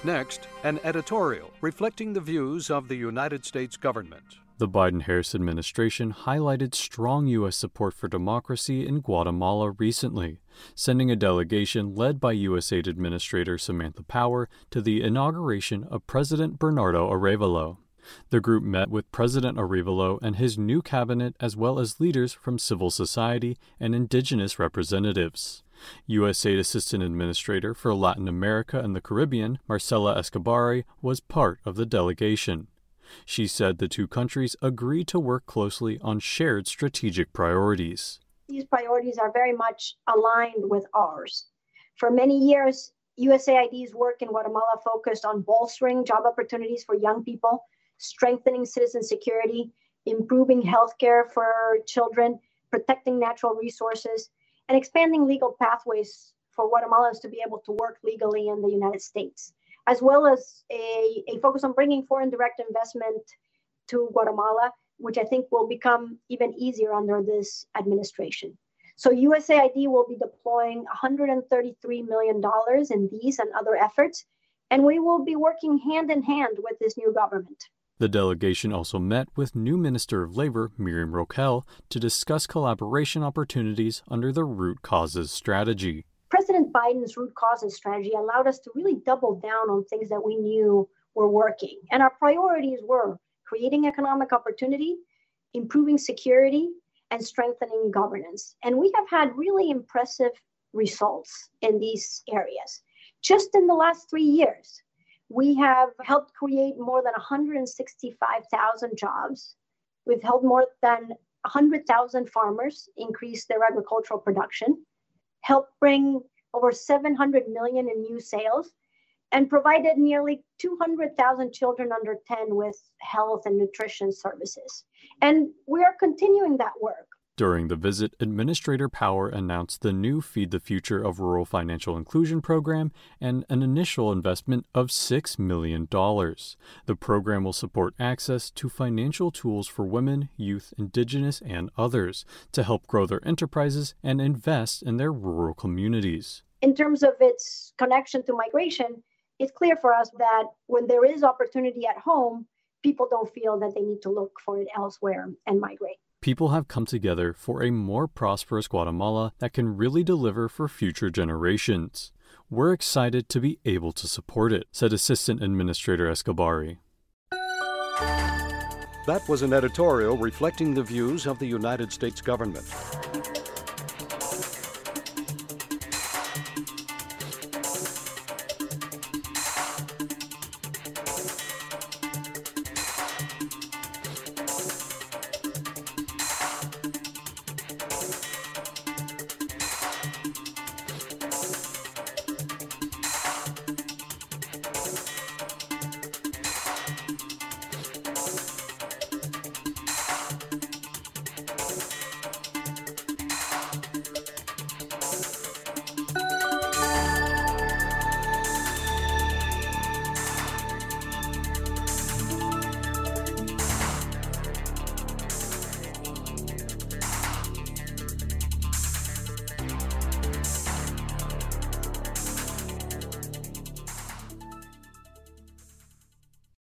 Next, an editorial reflecting the views of the United States government. The Biden-Harris administration highlighted strong U.S. support for democracy in Guatemala recently, sending a delegation led by USAID Administrator Samantha Power to the inauguration of President Bernardo Arévalo. The group met with President Arévalo and his new cabinet, as well as leaders from civil society and indigenous representatives. USAID Assistant Administrator for Latin America and the Caribbean, Marcela Escobar, was part of the delegation. She said the two countries agreed to work closely on shared strategic priorities. These priorities are very much aligned with ours. For many years, USAID's work in Guatemala focused on bolstering job opportunities for young people, strengthening citizen security, improving healthcare for children, protecting natural resources, and expanding legal pathways for Guatemalans to be able to work legally in the United States, as well as a focus on bringing foreign direct investment to Guatemala, which I think will become even easier under this administration. So USAID will be deploying $133 million in these and other efforts, and we will be working hand in hand with this new government. The delegation also met with new Minister of Labor, Miriam Roquel, to discuss collaboration opportunities under the Root Causes strategy. President Biden's Root Causes strategy allowed us to really double down on things that we knew were working. And our priorities were creating economic opportunity, improving security, and strengthening governance. And we have had really impressive results in these areas. Just in the last 3 years, we have helped create more than 165,000 jobs. We've helped more than 100,000 farmers increase their agricultural production, helped bring over 700 million in new sales, and provided nearly 200,000 children under 10 with health and nutrition services. And we are continuing that work. During the visit, Administrator Power announced the new Feed the Future of Rural Financial Inclusion program and an initial investment of $6 million. The program will support access to financial tools for women, youth, indigenous, and others to help grow their enterprises and invest in their rural communities. In terms of its connection to migration, it's clear for us that when there is opportunity at home, people don't feel that they need to look for it elsewhere and migrate. People have come together for a more prosperous Guatemala that can really deliver for future generations. We're excited to be able to support it, said Assistant Administrator Escobar. That was an editorial reflecting the views of the United States government.